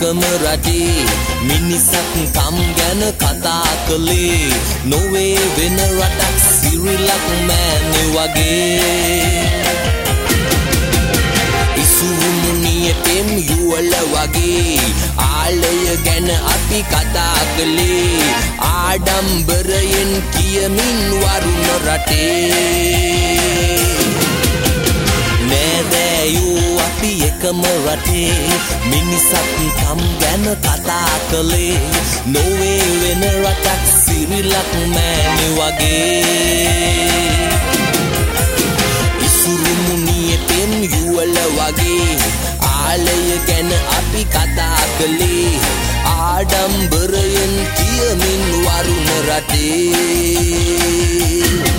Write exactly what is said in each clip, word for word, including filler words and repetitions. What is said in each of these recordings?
එකම රටේ මිනිසක් කම් ගැන කතා කළේ නොවේ වෙන රටක් සිරිලක් මෑණි වගේ ඉසුමුනියටෙම් යුවල වගේ ආලය ගැන අපි කතා කළේ ආඩම්බරයෙන් කියමින් වරුණ රටේ නෑදෑයෝ අපි එකම රටේ මිනිසක් කම් ගැන කතා කළේ නොවේ වෙන රටක් සිරිලක් මෑණි වගේ ඉසුරුමුනියටෙම් යුවල වගේ ආලය ගැන අපි කතා කළේ ආඩම්බරයෙන් කියමින් වරුණ රටේ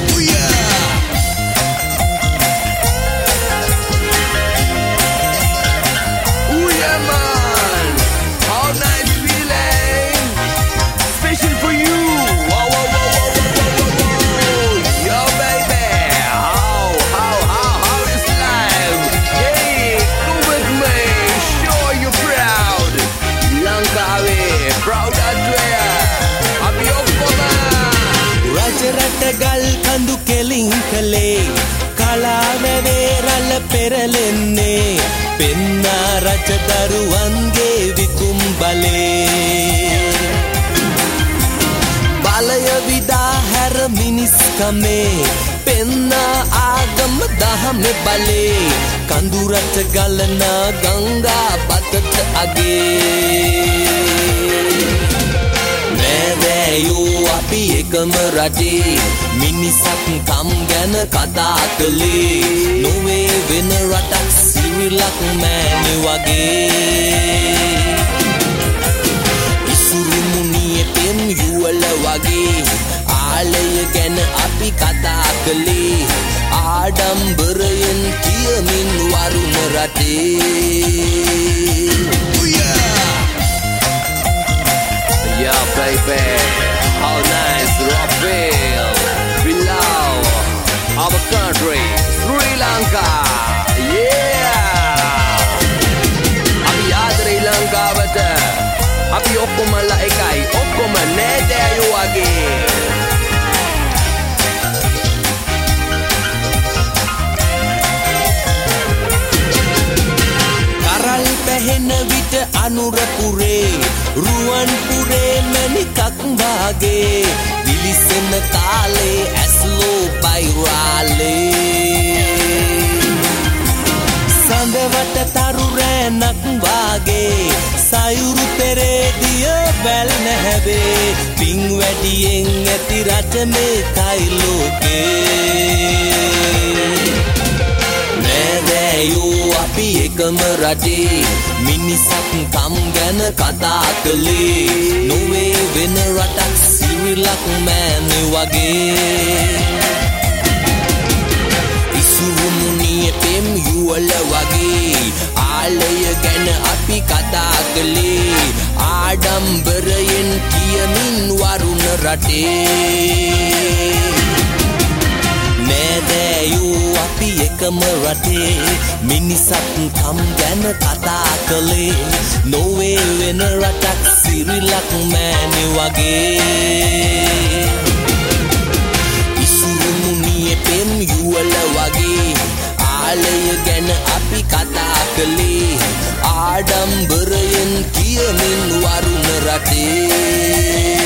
ගල් කඳු කෙලින් කලේ කලාවැවේ රළ පෙරලෙන්නේ පෙන්නා රජදරුවන්ගේ විකුම් බලේ බලය විදා හැර මිනිස්කමේ පෙන්නා ආගම දහම බලේ කඳුරට ගලනා ගංගා බතට අගේ නෑදෑයෝ අපි එකම රටේ මිනිසක් කම් ගැන කතා කළේ නොවේ වෙන රටක් සිරිලක් මෑණි වගේ ඉසුරුමුනියටෙම් යුවල වගේ ආලය ගැන අපි කතා කළේ ආඩම්බරයෙන් කියමින් වරුණ රටේ Yeah, baby, how nice Raphael, we love our country, Sri Lanka, yeah. Abi adre Lanka bata, abi okkoma laikai, okkoma nෑදෑයෝ වගේ. කරල් පැහෙන විට අනුරපුරේ රුවන් පුරේ මැණිකක් වාගේ විලිසෙන තාලේ ඇස්ලෝ බයිරාලේ සඳවට තරු රෑනක් වාගේ සයුරු පෙරේදිය වැල් නැහැවේ පිං වැඩියෙන් ඇති රට මේකයි ලෝකේ නෑදෑයෝ අපි එකම රටේ මිනිසක් කම් ගැන කතා කළේ නොවේ වෙන රටක් සිරිලක් මෑණි වගේ ඉසුරුමුනියටෙම් යුවල වගේ ආලය ගැන අපි කතා කළේ ආඩම්බරයෙන් කියමින් වරුණ රටේ නෑදෑයෝ අපි එකම රටේ මිනිසක් කම් ගැන කතා කළේ නොවේ වෙන රටක් සිරිලක් මෑණි වගේ ඉසුරුමුනියටෙම් යුවල වගේ ආලය ගැන අපි කතා කළේ ආඩම්බරයෙන් කියමින් වරුණ රටේ